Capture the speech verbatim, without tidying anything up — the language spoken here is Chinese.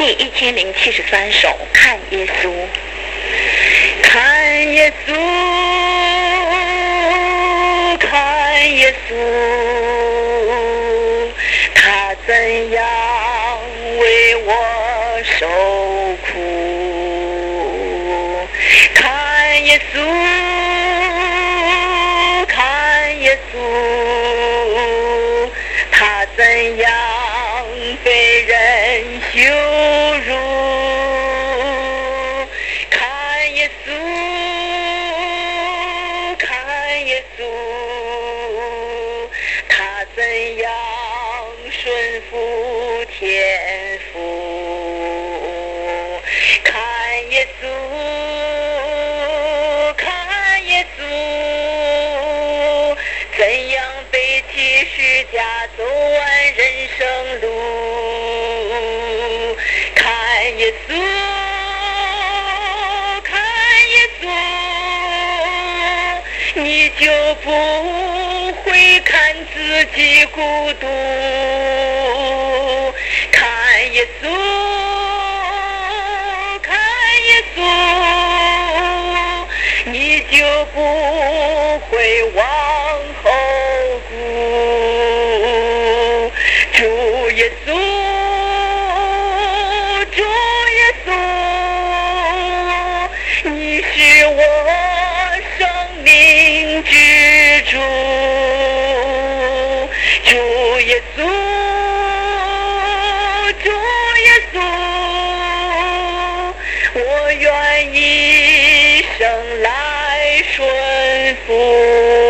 第一千零七十三首，看耶稣，看耶稣，看耶稣，他怎样为我受苦，看耶稣，看耶稣，他怎样被人羞辱，看耶稣，看耶稣，他怎样顺服天父，看耶稣，看耶稣，怎样背起十架走完人生路，看耶稣，看耶稣，你就不会看自己孤独，看耶稣，看耶稣，你就不会往后顾，主耶稣，主耶稣，你是我生命之主，主耶稣，主耶稣，我愿一生来顺服。